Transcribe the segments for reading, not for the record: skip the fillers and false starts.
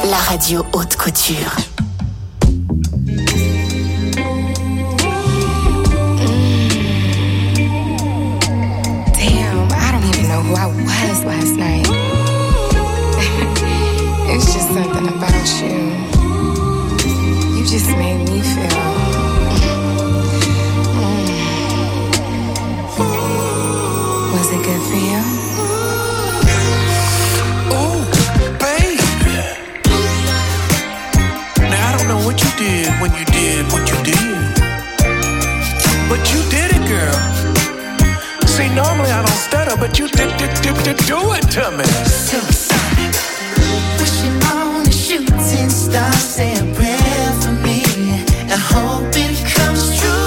la radio haute couture. Damn, I don't even know who I was last night. It's just something about you. You just made me feel. Was it good for you? Ooh, baby. Now I don't know what you did when you did what you did, but you did it, girl. See, normally I don't stutter, but you did do it to me. Supersonic. Wishing on a shooting star, say a prayer for me, and hope it comes true.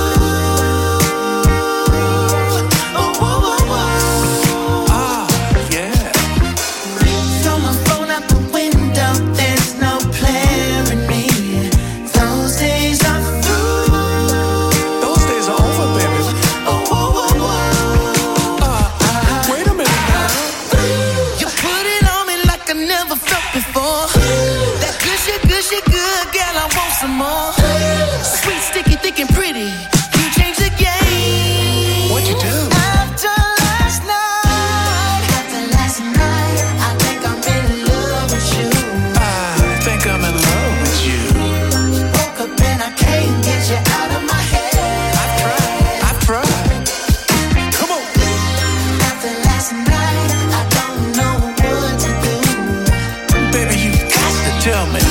Some more sweet, sticky, thick, and pretty. You changed the game. What'd you do? After last night, I think I'm in love with you. I think I'm in love with you. Woke up and I can't get you out of my head. I've tried. Come on. After last night, I don't know what to do. Baby, you got to tell me.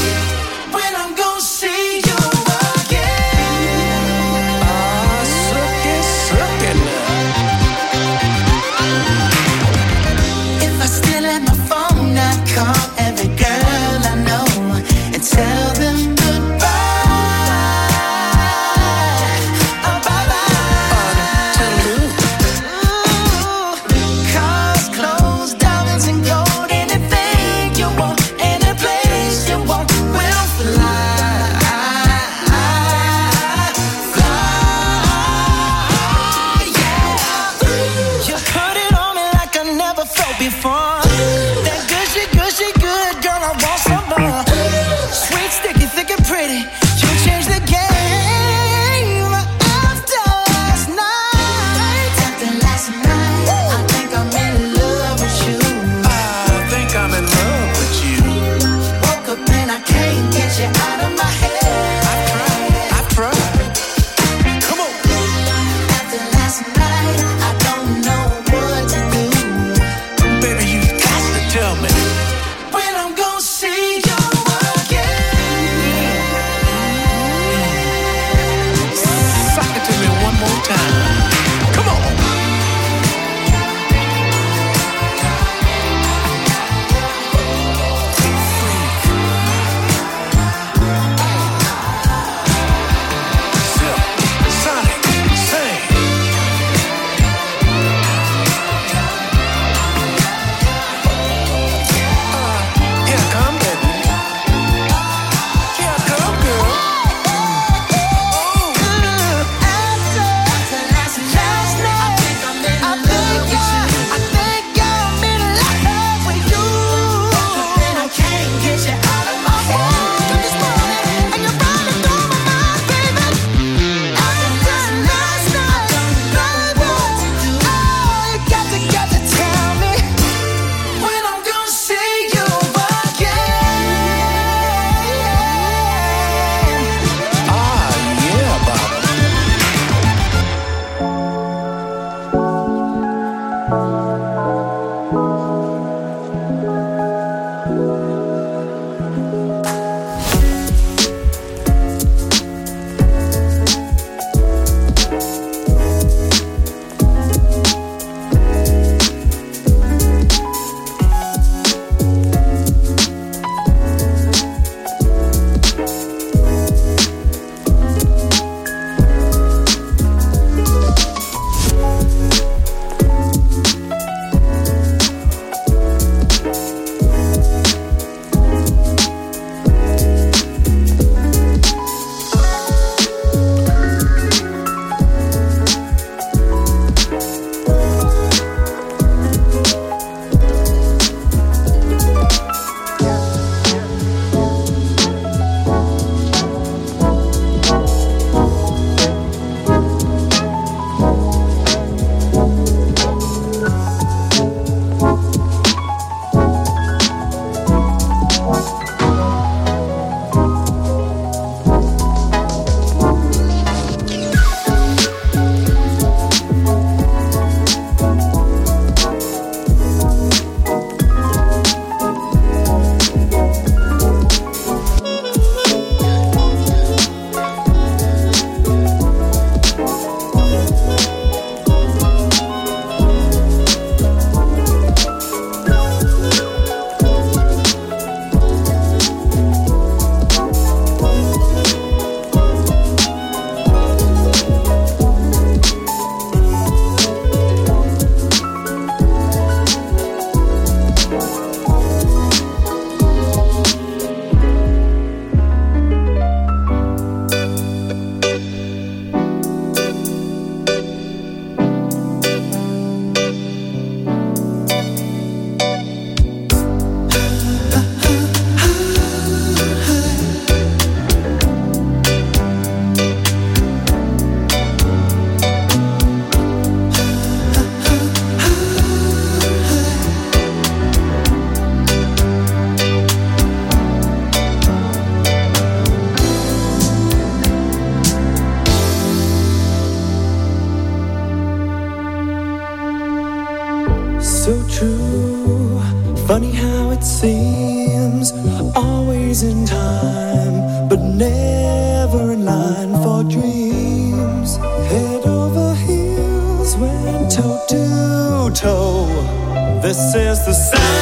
so true. Funny how it seems, always in time, but never in line for dreams. Head over heels, went toe to toe. This is the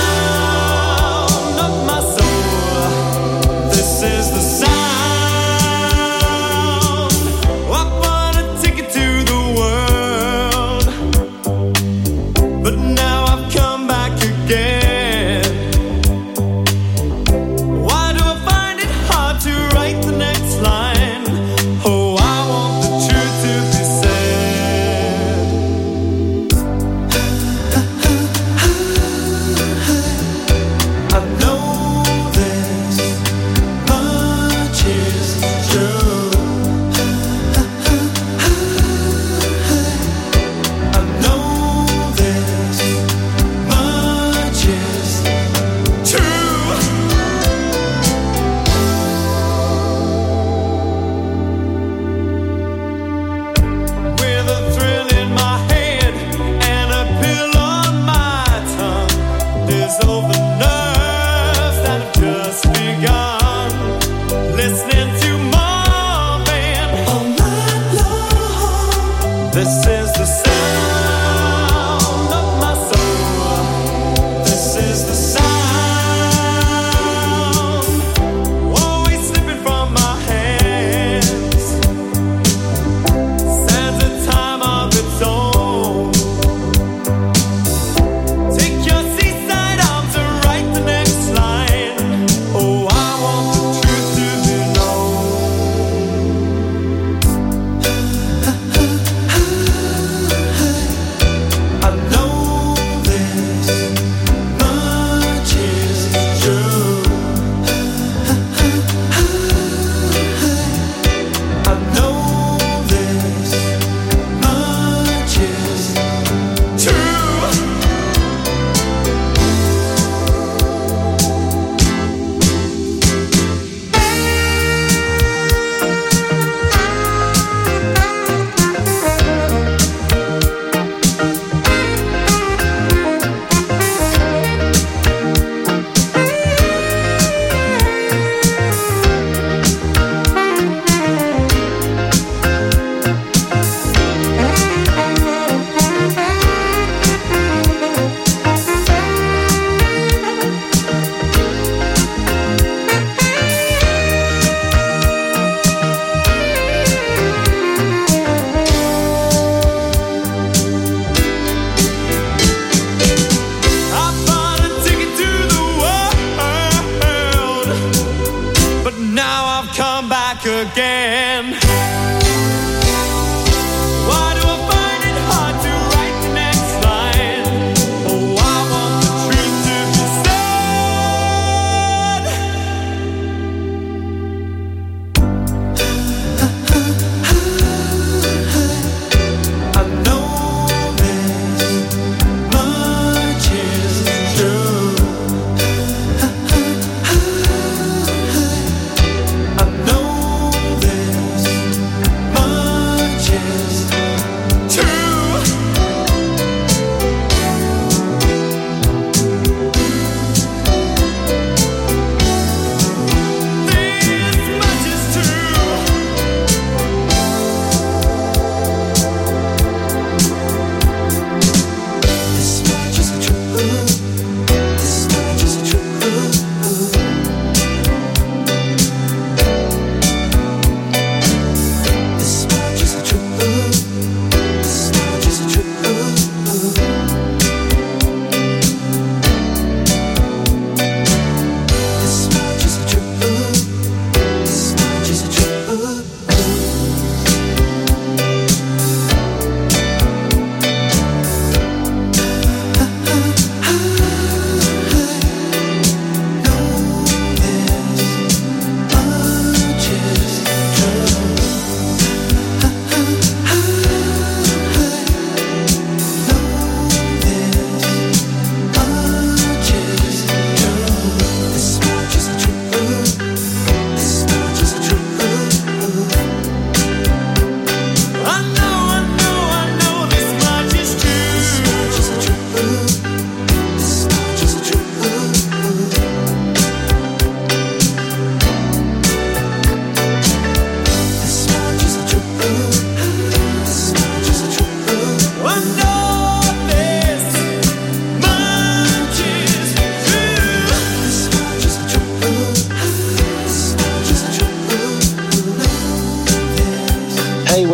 sound of my soul. This is the sound. I wanna take it to the world, but now I've come back again. Why do I find it hard to write the next line? Oh, I want the truth to be said. I know this much is true. I know this much is true. With a thrill in my head and a pill on my tongue, dissolve the nerves that have just begun. Listening to Marvin all night long. This is the sound of my soul. This is the sound, always slipping from my hands. Stands a time of its own. Take your seaside arms around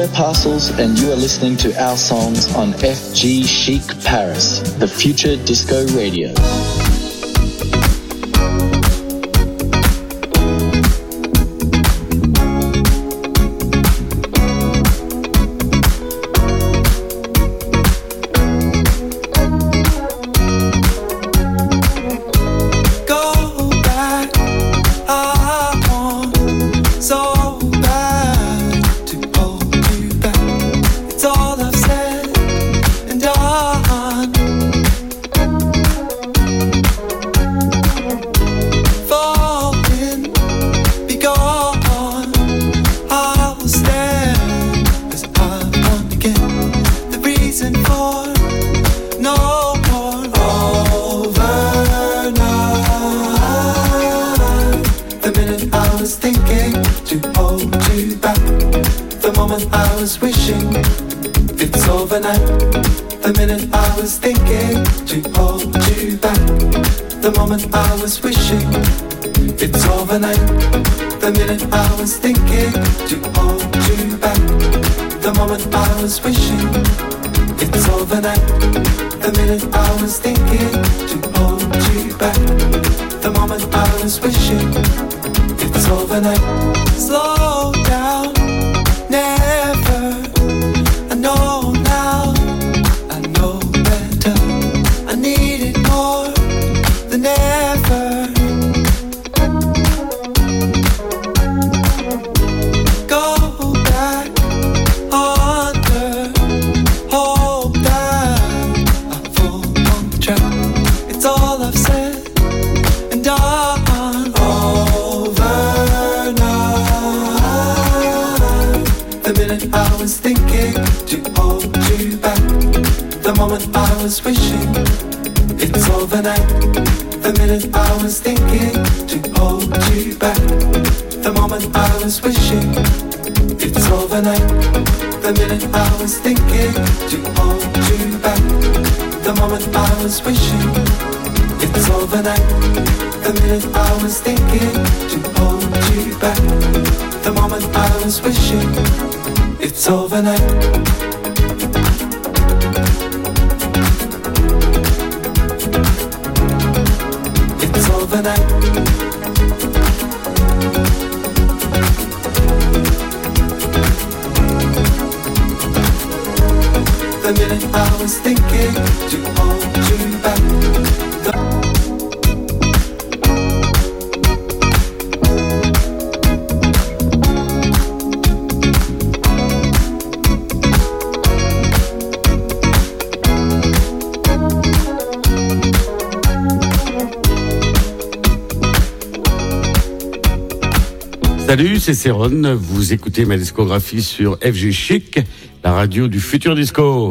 Claire Parcels, and you are listening to our songs on FG Chic Paris, the Future Disco Radio. Salut, c'est Céron, vous écoutez ma discographie sur FG Chic, la radio du futur disco.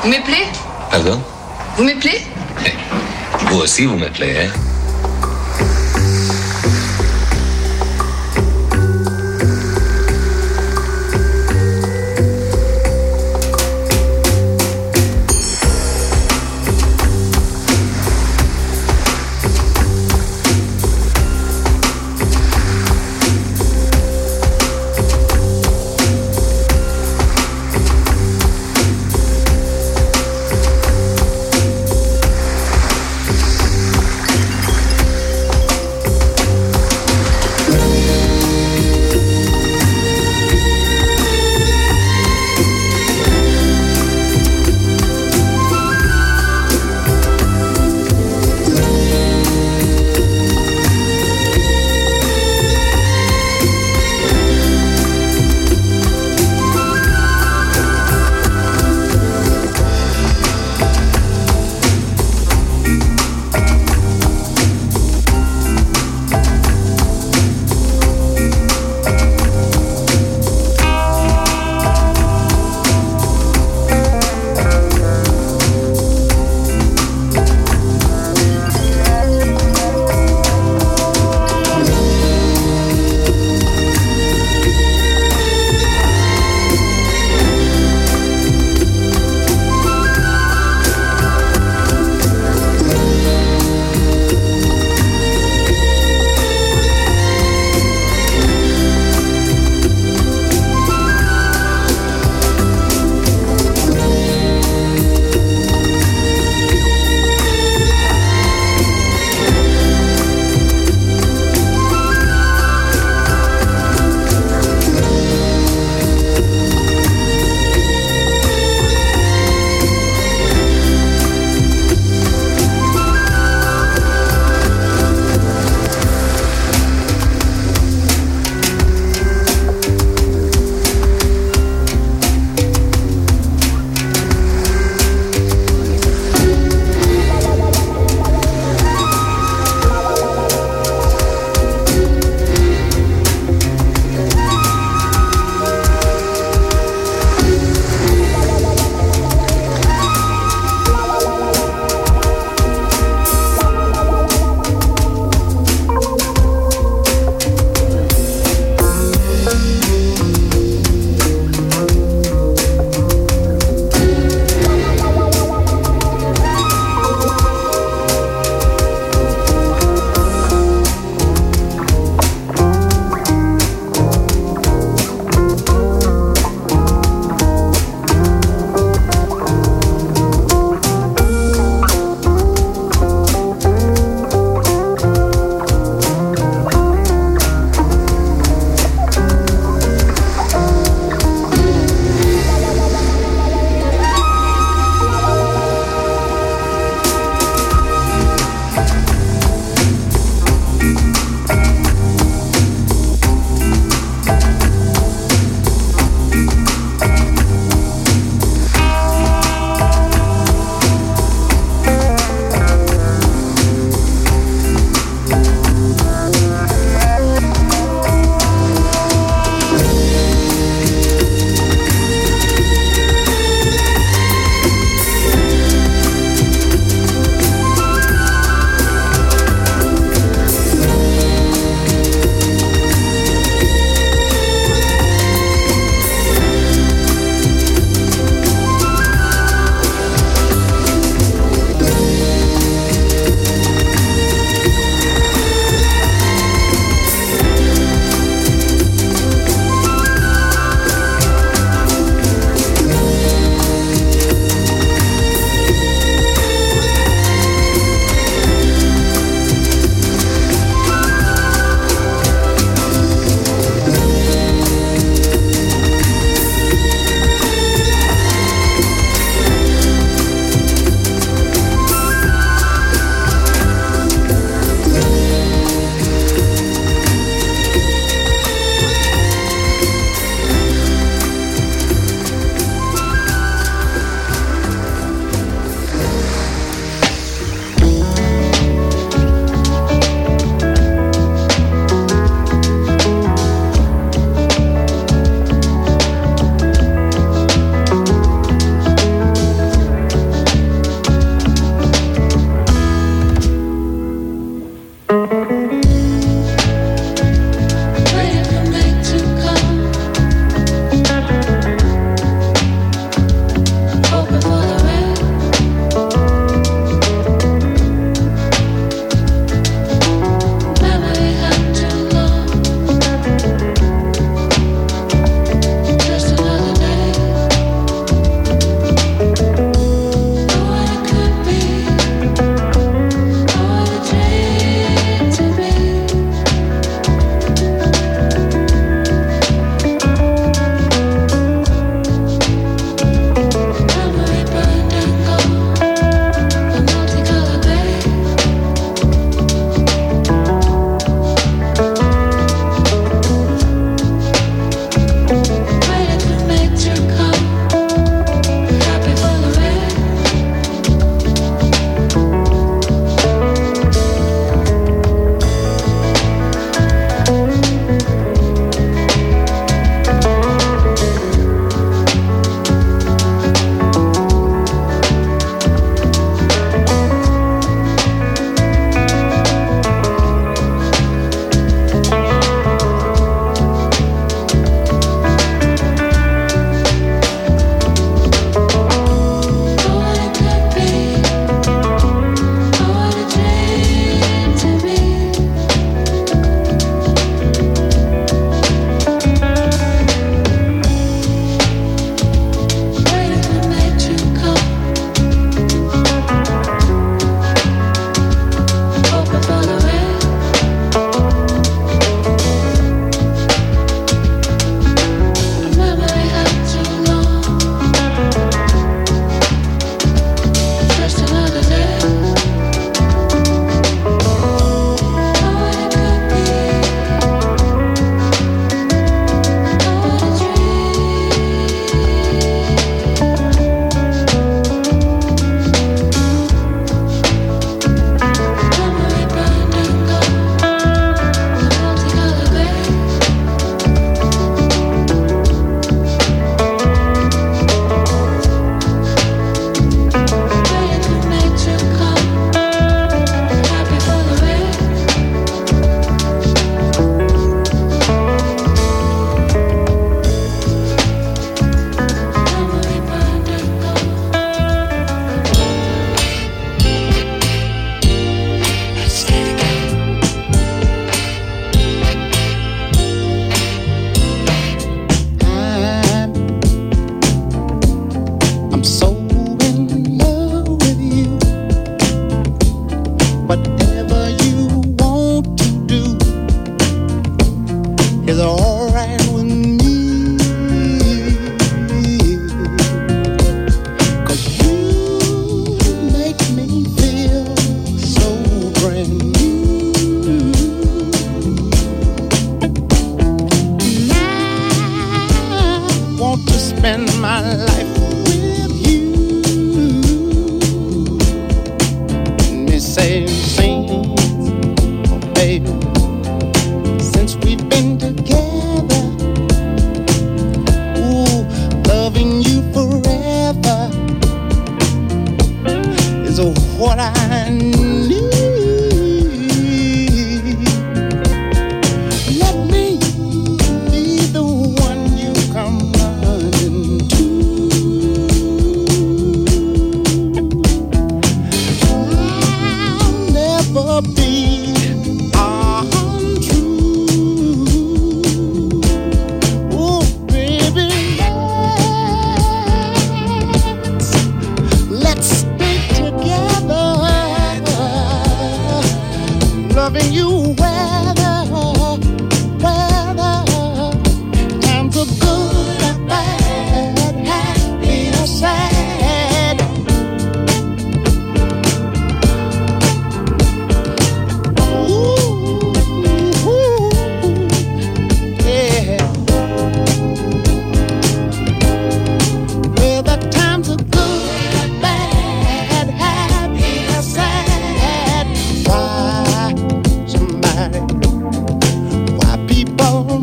Vous m'appelez? Pardon? Vous m'appelez? Vous aussi, vous m'appelez, hein?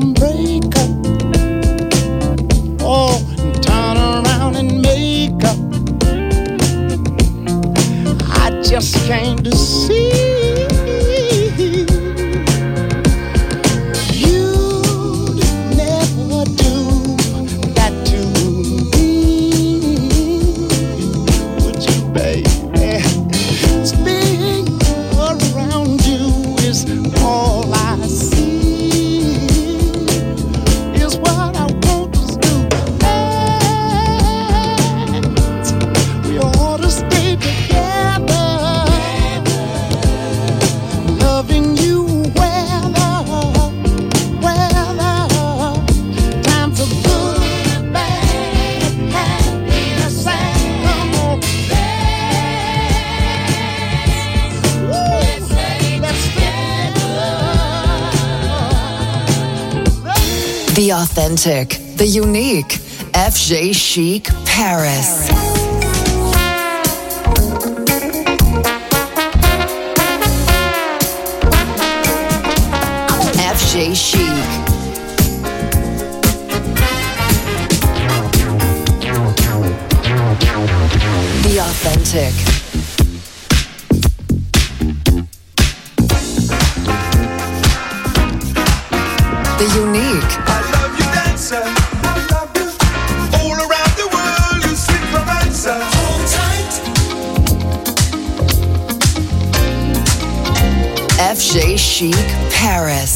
and break up. Oh, and turn around and make up. I just came to see you'd never do that to me, would you, baby? Being around you is all I see, is what I want us to act. We ought to stay together, loving you weather, times are good and bad, happy and sad. Come on, The authentic, the unique, FG Chic Paris. FG Chic. The authentic. The unique. I love you, dancer. I love you. All around the world, you sweet romancer. Hold tight. FG Chic Paris.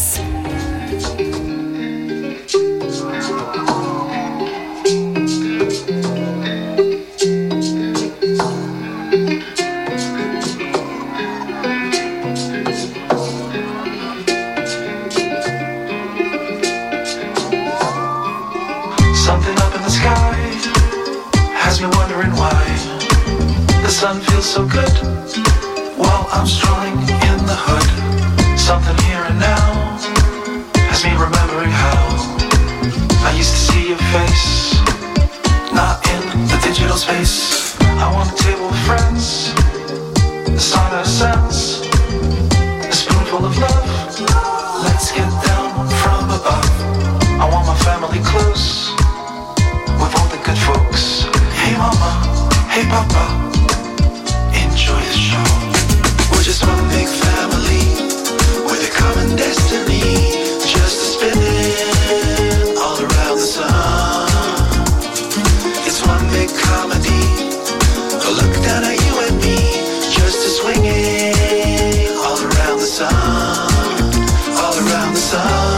Something up in the sky has me wondering why the sun feels so good while I'm strolling in the hood. Something here and now has me remembering how I used to see your face, not in the digital space. I want a table of friends, a song that sounds, a spoonful of love. Let's get down from above. I want my family close, with all the good folks. Hey mama, hey papa, enjoy the show. We're just one big family, with a common destiny, just a spinning all around the sun. It's one big comedy, a look down at you and me, just a swinging all around the sun, all around the sun.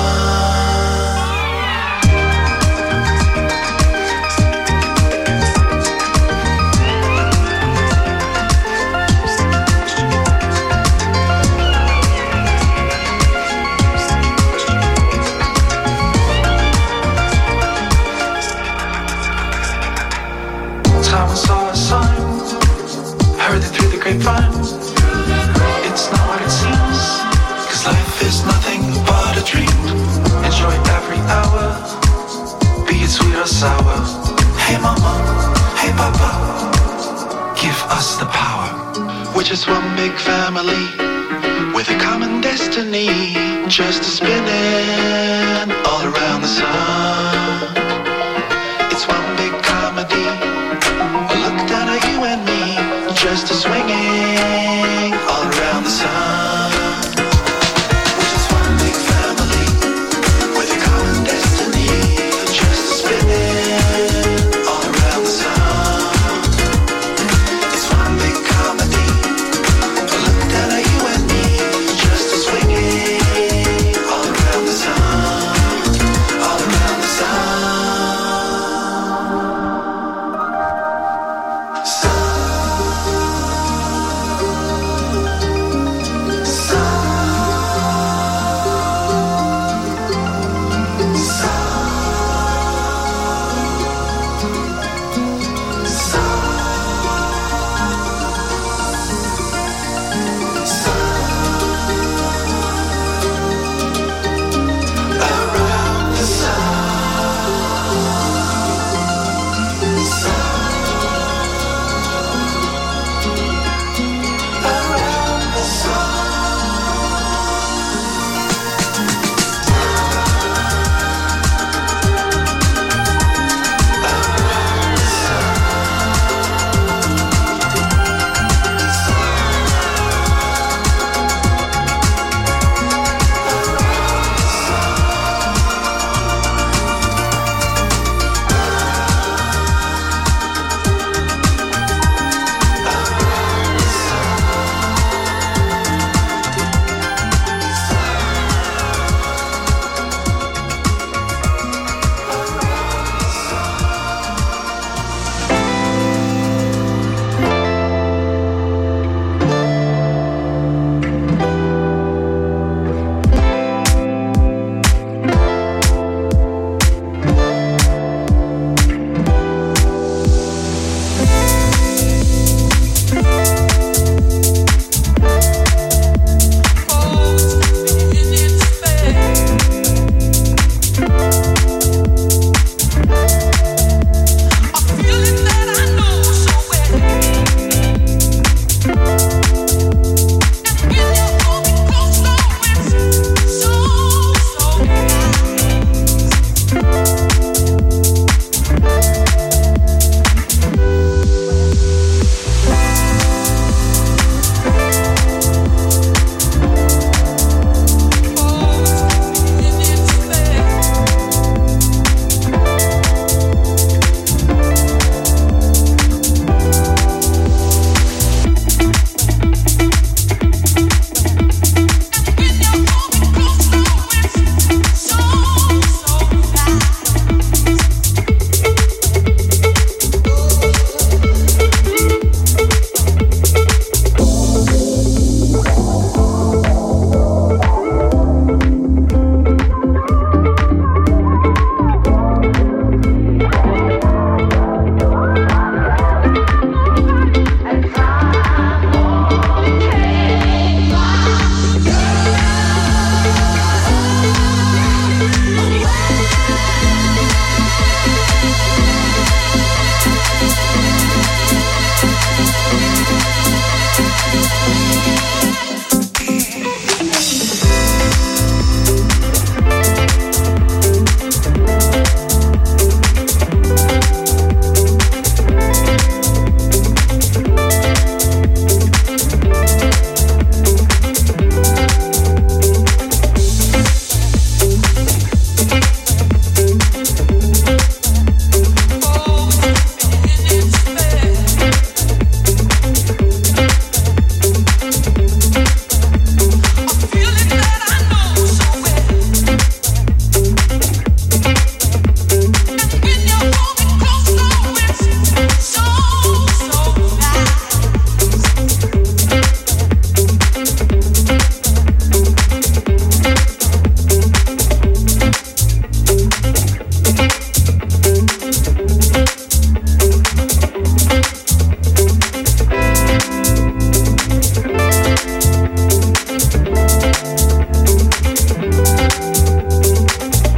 Someone saw a sign, heard it through the grapevine. It's not what it seems, 'cause life is nothing but a dream. Enjoy every hour, be it sweet or sour. Hey mama, hey papa, give us the power. We're just one big family, with a common destiny, just a spinning all around the sun. It's one big comedy, a look down at you and me, just a swinging all around the sun. We're just one big family, with a common destiny, just a spinning all around the sun. It's one big comedy, a look down at you and me, just a swinging all around the sun, all around the sun.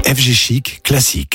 FG Chic classique.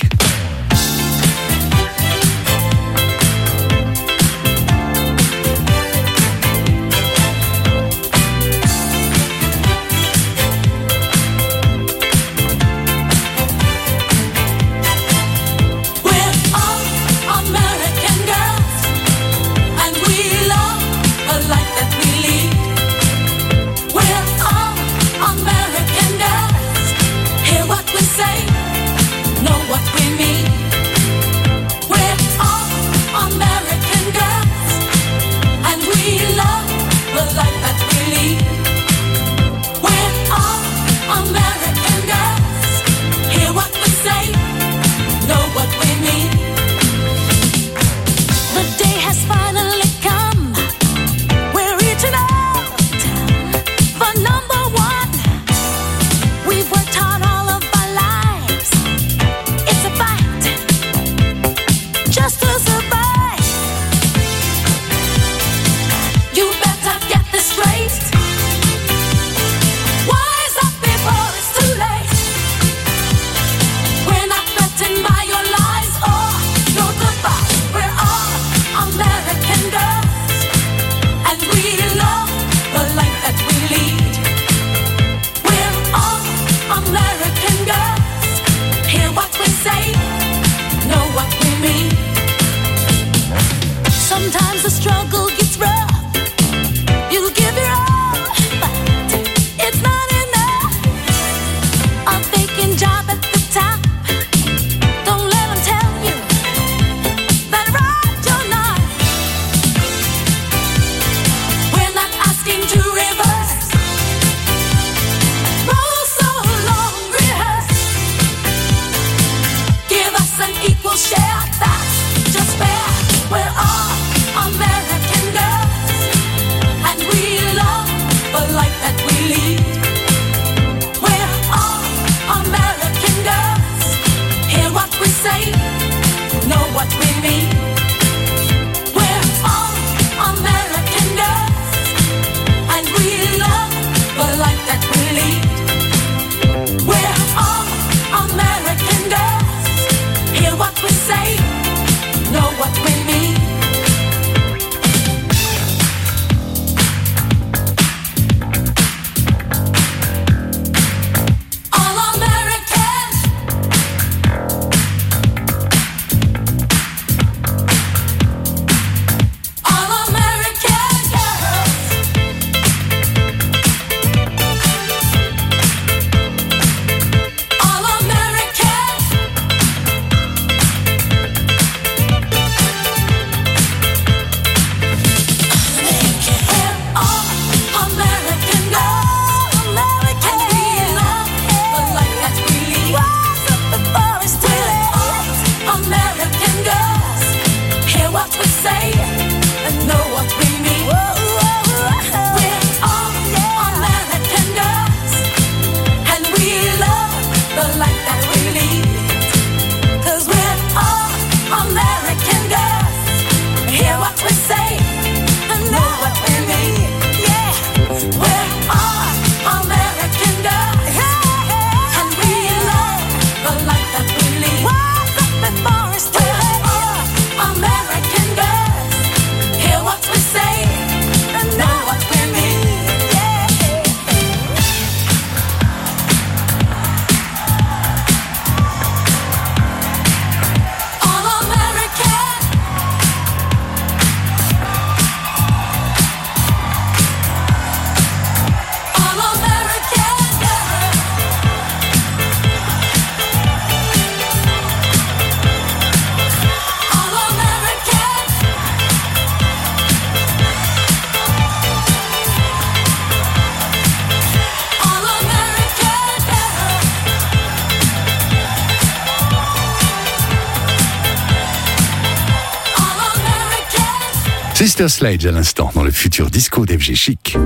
Sister Sledge à l'instant dans le futur disco d'FG Chic.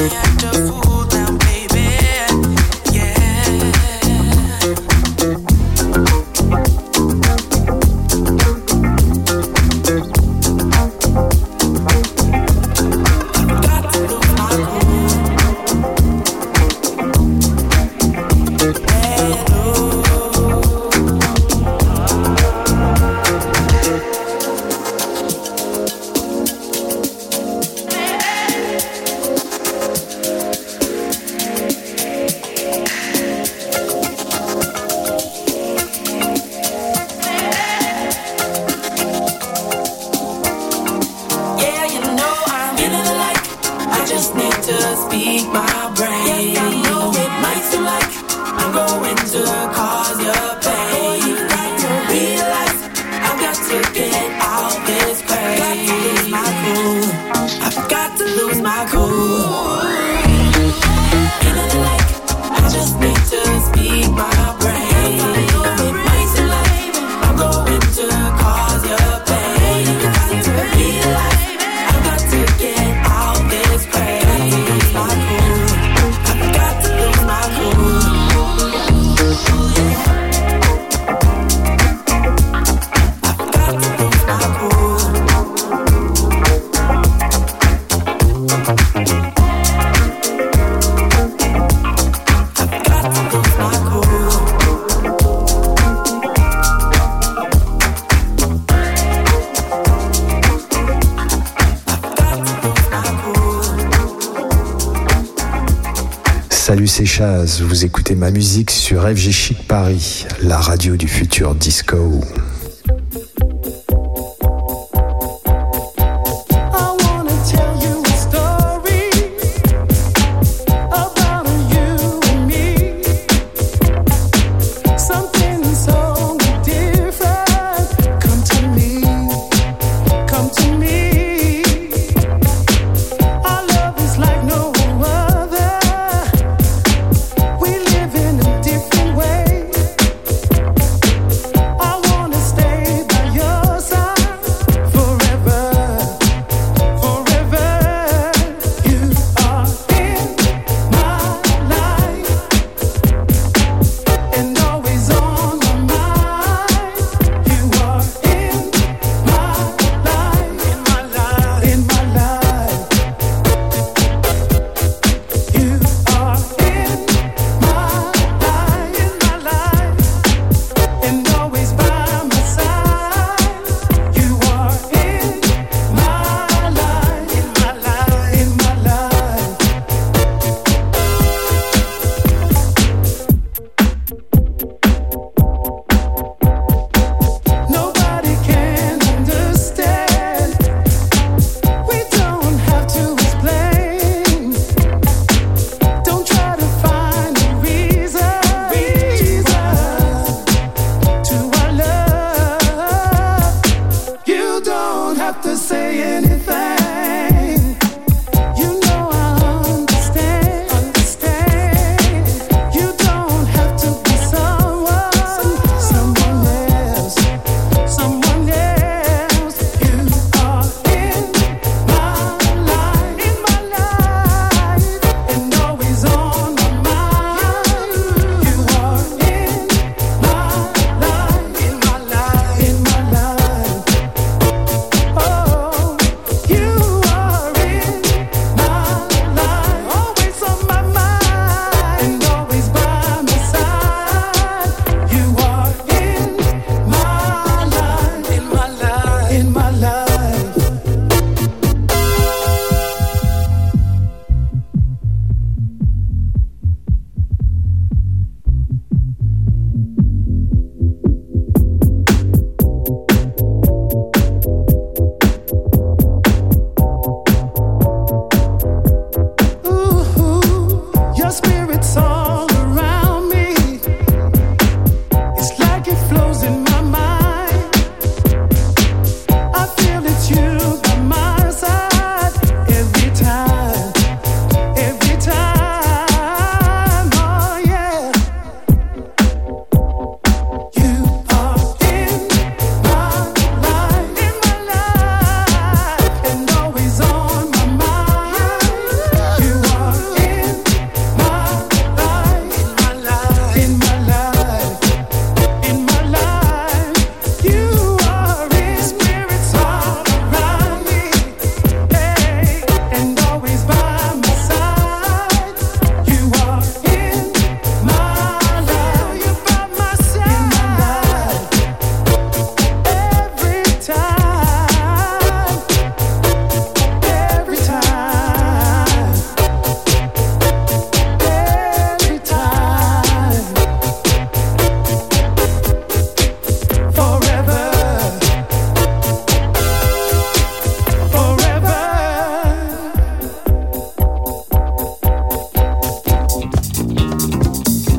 Salut, c'est Chaz, vous écoutez ma musique sur FG Chic Paris, la radio du futur disco.